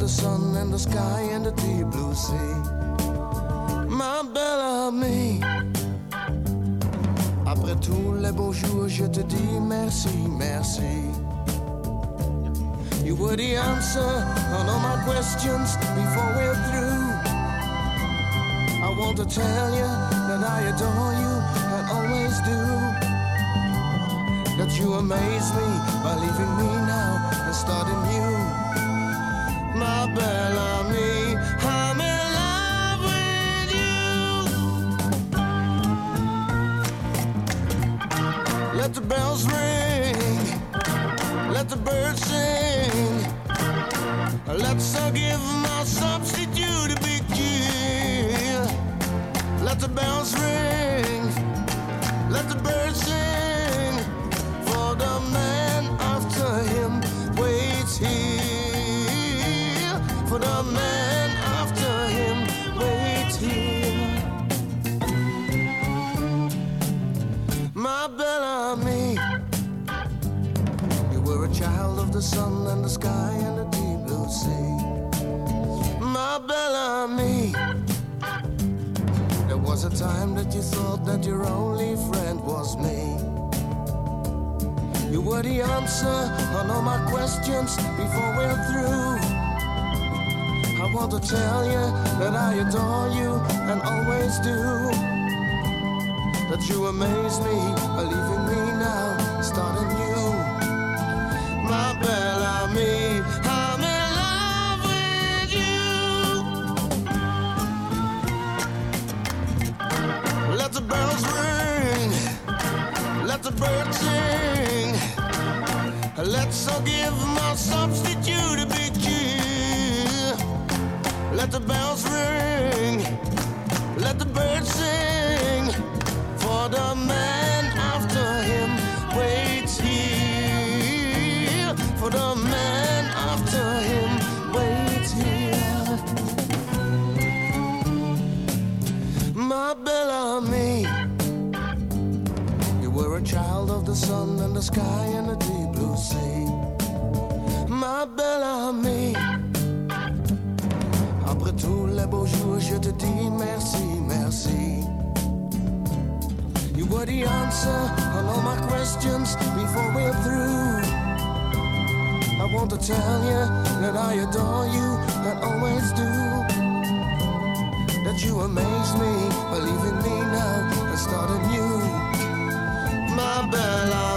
the sun and the sky and the deep blue sea. Ma belle amie, après tous les beaux jours, je te dis merci, merci. You were the answer on all my questions before we're through. I want to tell you that I adore you and always do. That you amaze me by leaving me now and starting new. My belle amie, I'm in love with you. Let the bells ring, let the birds sing. Let's give my substitute a big cheer. Let the bells ring, let the birds sing. For the man after him waits here. For the man after him waits here. My belle amie, you were a child of the sun and the sky and the deep blue sea. My belle amie, there was a time that you thought that your only friend was me. You were the answer on all my questions before we're through. I want to tell you that I adore you and always do. That you amaze me by leaving me now, starting new. My belle amie, I'm in love with you. Let the bells ring, let the birds sing. Let's all give my substitute a big cheer. Let the bells ring, let the birds sing. For the man after him waits here. For the man after him waits here. My belle amie, you were a child of the sun and the sky and the deep blue sea. Ma belle amie, après tous les beaux jours, je te dis merci, merci. You were the answer on all my questions before we're through. I want to tell you that I adore you and always do. That you amaze me by leaving me now and starting new. My belle